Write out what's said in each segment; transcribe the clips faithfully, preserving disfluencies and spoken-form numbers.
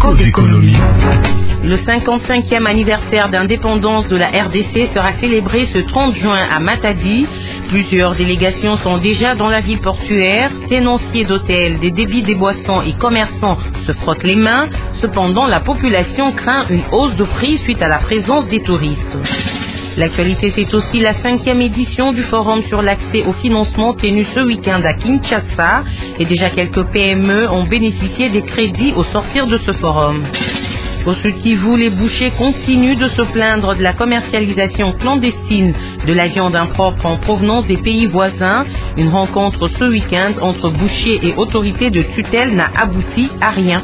Code économie. Le cinquante-cinquième anniversaire d'indépendance de la R D C sera célébré ce trente juin à Matadi. Plusieurs délégations sont déjà dans la ville portuaire. Tenanciers d'hôtels, des débits des boissons et commerçants se frottent les mains. Cependant, la population craint une hausse de prix suite à la présence des touristes. L'actualité, c'est aussi la cinquième édition du forum sur l'accès au financement tenu ce week-end à Kinshasa. Et déjà quelques P M E ont bénéficié des crédits au sortir de ce forum. Au Sud Kivu, les bouchers continuent de se plaindre de la commercialisation clandestine de la viande impropre en provenance des pays voisins. Une rencontre ce week-end entre bouchers et autorités de tutelle n'a abouti à rien.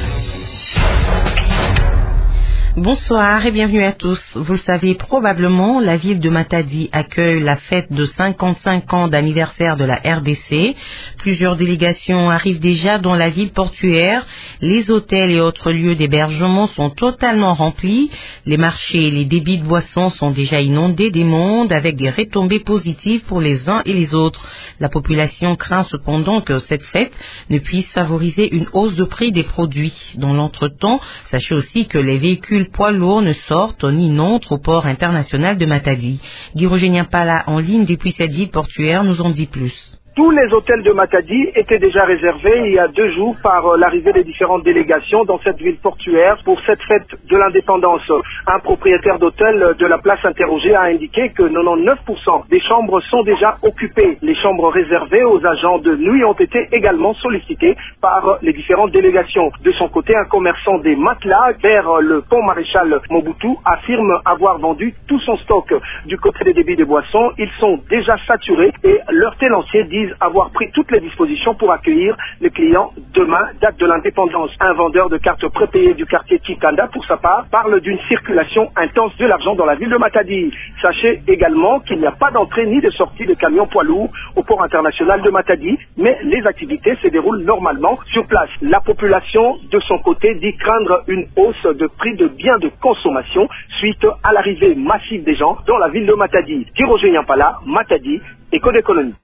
Bonsoir et bienvenue à tous. Vous le savez probablement, la ville de Matadi accueille la fête de cinquante-cinq ans d'anniversaire de la R D C. Plusieurs délégations arrivent déjà dans la ville portuaire. Les hôtels et autres lieux d'hébergement sont totalement remplis. Les marchés et les débits de boissons sont déjà inondés des mondes avec des retombées positives pour les uns et les autres. La population craint cependant que cette fête ne puisse favoriser une hausse de prix des produits. Dans l'entretemps, sachez aussi que les véhicules poids lourds ne sortent ni n'entrent au port international de Matadi. Guy Pala, en ligne depuis cette ville portuaire, nous en dit plus. Tous les hôtels de Matadi étaient déjà réservés il y a deux jours par l'arrivée des différentes délégations dans cette ville portuaire pour cette fête de l'indépendance. Un propriétaire d'hôtel de la place interrogée a indiqué que quatre-vingt-dix-neuf pour cent des chambres sont déjà occupées. Les chambres réservées aux agents de nuit ont été également sollicitées par les différentes délégations. De son côté, un commerçant des matelas vers le pont Maréchal Mobutu affirme avoir vendu tout son stock. Du côté des débits de boissons, ils sont déjà saturés et leurs tenanciers disent avoir pris toutes les dispositions pour accueillir les clients demain, date de l'indépendance. Un vendeur de cartes prépayées du quartier Chikanda, pour sa part, parle d'une circulation intense de l'argent dans la ville de Matadi. Sachez également qu'il n'y a pas d'entrée ni de sortie de camions poids lourds au port international de Matadi, mais les activités se déroulent normalement sur place. La population, de son côté, dit craindre une hausse de prix de biens de consommation suite à l'arrivée massive des gens dans la ville de Matadi. Roger Nyampala, Matadi, Éco d'économie.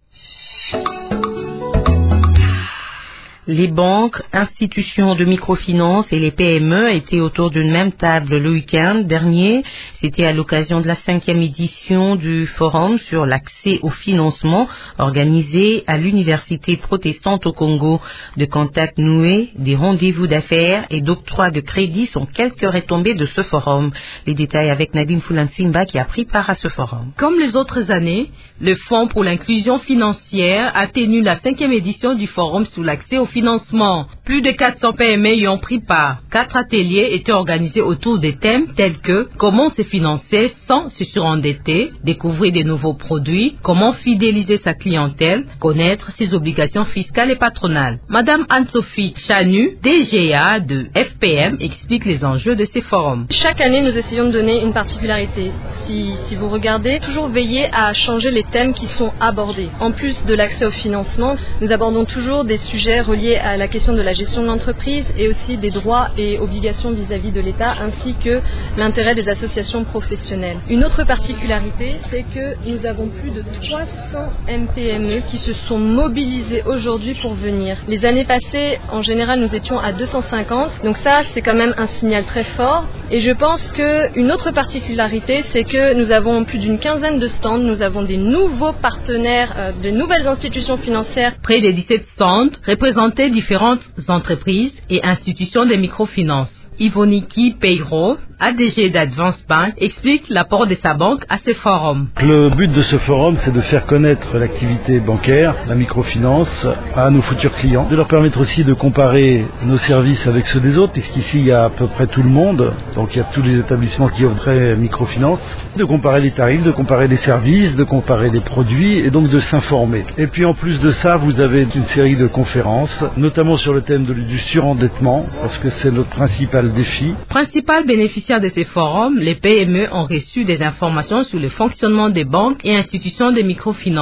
Les banques, institutions de microfinance et les P M E étaient autour d'une même table le week-end dernier. C'était à l'occasion de la cinquième édition du forum sur l'accès au financement organisé à l'Université protestante au Congo. De contacts noués, des rendez-vous d'affaires et d'octroi de crédit sont quelques retombées de ce forum. Les détails avec Nadine Fulansimba qui a pris part à ce forum. Comme les autres années, le Fonds pour l'inclusion financière a tenu la cinquième édition du forum sur l'accès au financement. Financement. Plus de quatre cents P M E y ont pris part. Quatre ateliers étaient organisés autour des thèmes tels que comment se financer sans se surendetter, découvrir de nouveaux produits, comment fidéliser sa clientèle, connaître ses obligations fiscales et patronales. Madame Anne-Sophie Chanu, D G A de F P M, explique les enjeux de ces forums. Chaque année, nous essayons de donner une particularité. Si, si vous regardez, toujours veiller à changer les thèmes qui sont abordés. En plus de l'accès au financement, nous abordons toujours des sujets reliés à la question de la gestion de l'entreprise et aussi des droits et obligations vis-à-vis de l'État ainsi que l'intérêt des associations professionnelles. Une autre particularité, c'est que nous avons plus de trois cents M P M E qui se sont mobilisés aujourd'hui pour venir. Les années passées, en général, nous étions à deux cent cinquante, donc ça, c'est quand même un signal très fort. Et je pense qu'une autre particularité, c'est que nous avons plus d'une quinzaine de stands, nous avons des nouveaux partenaires, euh, de nouvelles institutions financières. Près de dix-sept stands représentés différentes entreprises et institutions de microfinance. Ivoniki Peiro, A D G d'Advance Bank, explique l'apport de sa banque à ce forum. Le but de ce forum, c'est de faire connaître l'activité bancaire, la microfinance, à nos futurs clients, de leur permettre aussi de comparer nos services avec ceux des autres, puisqu'ici il y a à peu près tout le monde, donc il y a tous les établissements qui offrent microfinance, de comparer les tarifs, de comparer les services, de comparer les produits et donc de s'informer. Et puis en plus de ça, vous avez une série de conférences, notamment sur le thème de, du surendettement, parce que c'est notre principal défi. Principal bénéficiaire de ces forums, les P M E ont reçu des informations sur le fonctionnement des banques et institutions de microfinance.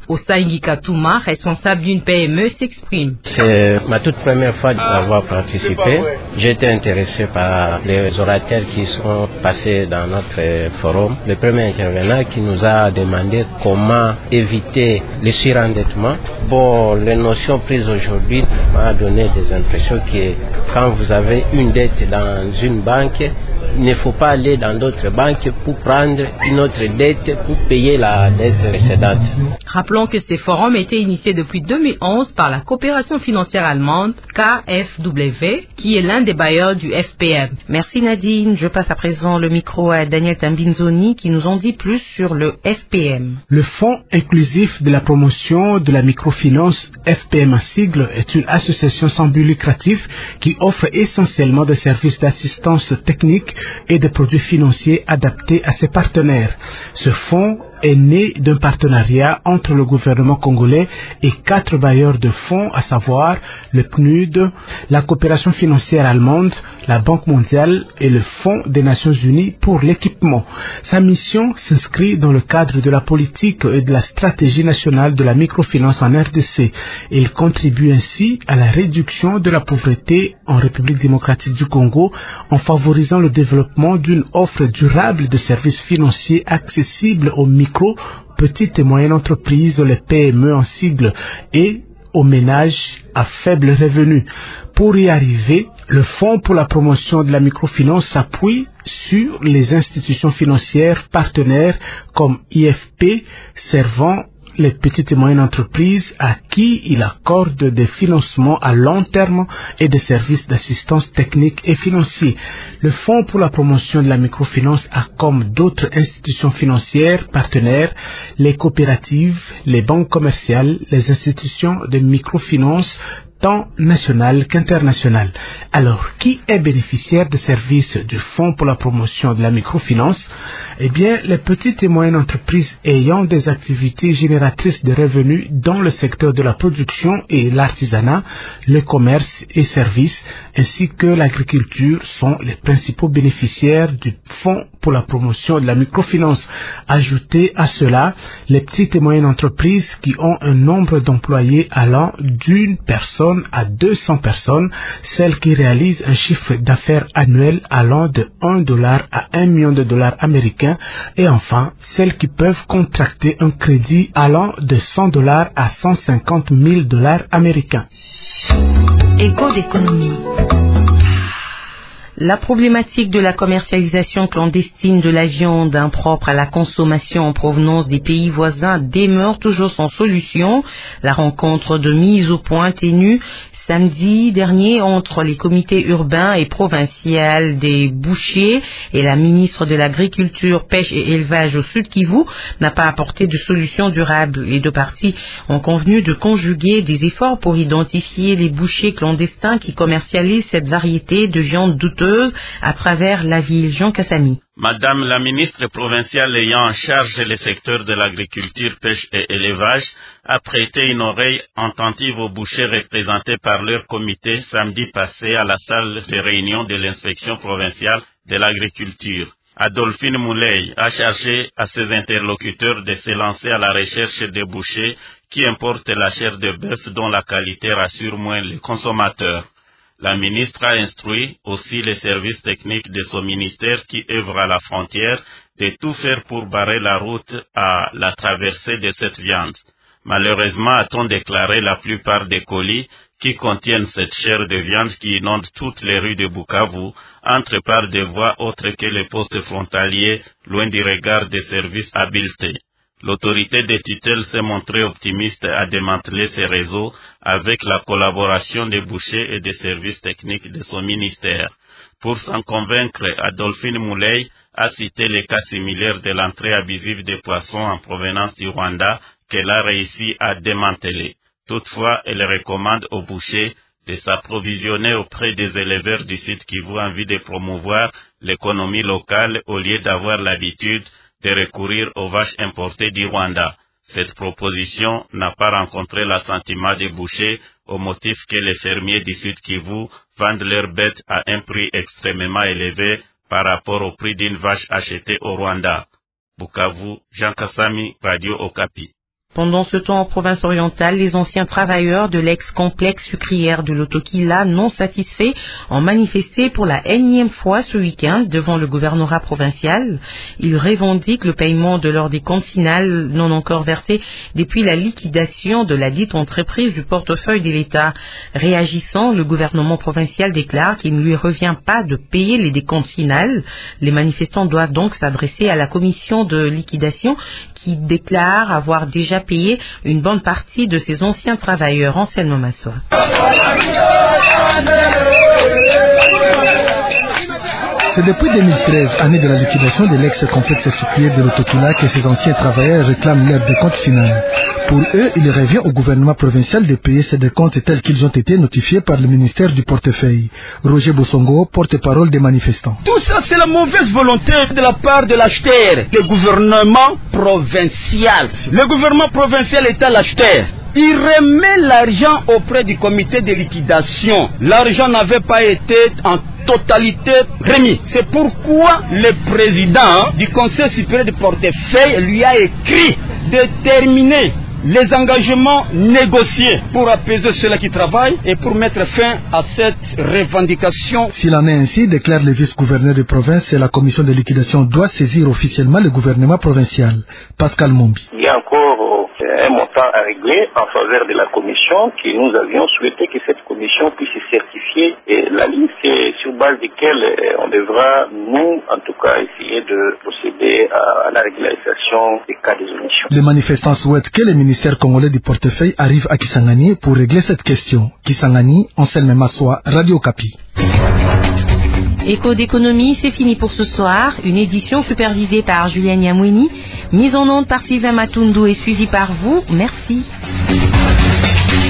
Osaingi Katouma, responsable d'une P M E, s'exprime. C'est ma toute première fois d'avoir participé. J'ai été intéressé par les orateurs qui sont passés dans notre forum. Le premier intervenant qui nous a demandé comment éviter le surendettement. Bon, les notions prises aujourd'hui m'ont donné des impressions que quand vous avez une dette dans une banque, il ne faut pas aller dans d'autres banques pour prendre une autre dette pour payer la dette précédente. Rappelons que ces forums étaient initiés depuis deux mille onze par la coopération financière allemande K F W, qui est l'un des bailleurs du F P M. Merci Nadine. Je passe à présent le micro à Daniel Tambinzoni qui nous en dit plus sur le F P M. Le Fonds inclusif de la promotion de la microfinance, F P M en sigle, est une association sans but lucratif qui offre essentiellement des services d'assistance technique et des produits financiers adaptés à ses partenaires. Ce fonds est né d'un partenariat entre le gouvernement congolais et quatre bailleurs de fonds, à savoir le P N U D, la coopération financière allemande, la Banque mondiale et le Fonds des Nations unies pour l'équipement. Sa mission s'inscrit dans le cadre de la politique et de la stratégie nationale de la microfinance en R D C. Il contribue ainsi à la réduction de la pauvreté en République démocratique du Congo en favorisant le développement d'une offre durable de services financiers accessibles aux micro, petites et moyennes entreprises, les P M E en sigle, et aux ménages à faible revenu. Pour y arriver, le Fonds pour la promotion de la microfinance s'appuie sur les institutions financières partenaires comme I F P, servant les petites et moyennes entreprises à qui il accorde des financements à long terme et des services d'assistance technique et financier. Le Fonds pour la promotion de la microfinance a, comme d'autres institutions financières partenaires, les coopératives, les banques commerciales, les institutions de microfinance tant national qu'international. Alors, qui est bénéficiaire des services du Fonds pour la promotion de la microfinance? Eh bien, les petites et moyennes entreprises ayant des activités génératrices de revenus dans le secteur de la production et l'artisanat, le commerce et services, ainsi que l'agriculture sont les principaux bénéficiaires du Fonds pour la promotion de la microfinance. Ajoutez à cela les petites et moyennes entreprises qui ont un nombre d'employés allant d'une personne à deux cents personnes, celles qui réalisent un chiffre d'affaires annuel allant de un dollar à un million de dollars américains, et enfin celles qui peuvent contracter un crédit allant de cent dollars à cent cinquante mille dollars américains. Écho d'économie. La problématique de la commercialisation clandestine de la viande impropre à la consommation en provenance des pays voisins demeure toujours sans solution. La rencontre de mise au point tenue samedi dernier entre les comités urbains et provinciaux des bouchers et la ministre de l'Agriculture, Pêche et Élevage au Sud Kivu n'a pas apporté de solution durable. Les deux parties ont convenu de conjuguer des efforts pour identifier les bouchers clandestins qui commercialisent cette variété de viande douteuse à travers la ville. Jean Kassami. Madame la ministre provinciale ayant en charge le secteur de l'agriculture, pêche et élevage a prêté une oreille attentive aux bouchers représentés par leur comité samedi passé à la salle de réunion de l'inspection provinciale de l'agriculture. Adolphine Moulay a chargé à ses interlocuteurs de se lancer à la recherche des bouchers qui importent la chair de bœuf dont la qualité rassure moins les consommateurs. La ministre a instruit aussi les services techniques de son ministère qui œuvrent à la frontière de tout faire pour barrer la route à la traversée de cette viande. Malheureusement, a-t-on déclaré la plupart des colis qui contiennent cette chair de viande qui inonde toutes les rues de Bukavu entrent par des voies autres que les postes frontaliers, loin du regard des services habilités. L'autorité de tutelle s'est montrée optimiste à démanteler ces réseaux avec la collaboration des bouchers et des services techniques de son ministère. Pour s'en convaincre, Adolphine Moulay a cité les cas similaires de l'entrée abusive des poissons en provenance du Rwanda qu'elle a réussi à démanteler. Toutefois, elle recommande aux bouchers de s'approvisionner auprès des éleveurs du site Kivu en vue de promouvoir l'économie locale au lieu d'avoir l'habitude de recourir aux vaches importées du Rwanda. Cette proposition n'a pas rencontré l'assentiment des bouchers au motif que les fermiers du Sud Kivu vendent leurs bêtes à un prix extrêmement élevé par rapport au prix d'une vache achetée au Rwanda. Bukavu, Jean Kassami, Radio Okapi. Pendant ce temps, en province orientale, les anciens travailleurs de l'ex-complexe sucrière de l'Otokila, non satisfaits, ont manifesté pour la énième fois ce week-end devant le gouvernorat provincial. Ils revendiquent le paiement de leur décompte final non encore versé depuis la liquidation de la dite entreprise du portefeuille de l'État. Réagissant, le gouvernement provincial déclare qu'il ne lui revient pas de payer les décomptes finales. Les manifestants doivent donc s'adresser à la commission de liquidation qui déclare avoir déjà payé une bonne partie de ses anciens travailleurs. Anselme Massoa. C'est depuis deux mille treize, année de la liquidation de l'ex-complexe sucrier de l'Otokila, que ces anciens travailleurs réclament leur décompte final. Pour eux, il revient au gouvernement provincial de payer ces décomptes tels qu'ils ont été notifiés par le ministère du portefeuille. Roger Bossongo, porte-parole des manifestants. Tout ça, c'est la mauvaise volonté de la part de l'acheteur, le gouvernement provincial. Le gouvernement provincial est à l'acheteur. Il remet l'argent auprès du comité de liquidation. L'argent n'avait pas été en totalité remis. C'est pourquoi le président du Conseil supérieur du portefeuille lui a écrit de terminer les engagements négociés pour apaiser ceux-là qui travaillent et pour mettre fin à cette revendication. S'il en est ainsi, déclare le vice-gouverneur de province, la commission de liquidation doit saisir officiellement le gouvernement provincial. Pascal Mombi. Il y a encore un montant à régler en faveur de la commission que nous avions souhaité que cette commission puisse certifier la liste sur base de laquelle on devra, nous, en tout cas, essayer de procéder à la régularisation des cas des omissions. Les manifestants souhaitent que le ministère congolais du portefeuille arrive à Kisangani pour régler cette question. Kisangani, Anselme Massoa, Radio Kapi. Écho d'économie, c'est fini pour ce soir. Une édition supervisée par Julien Yamouini, mise en onde par Sylvain Matundu et suivie par vous. Merci.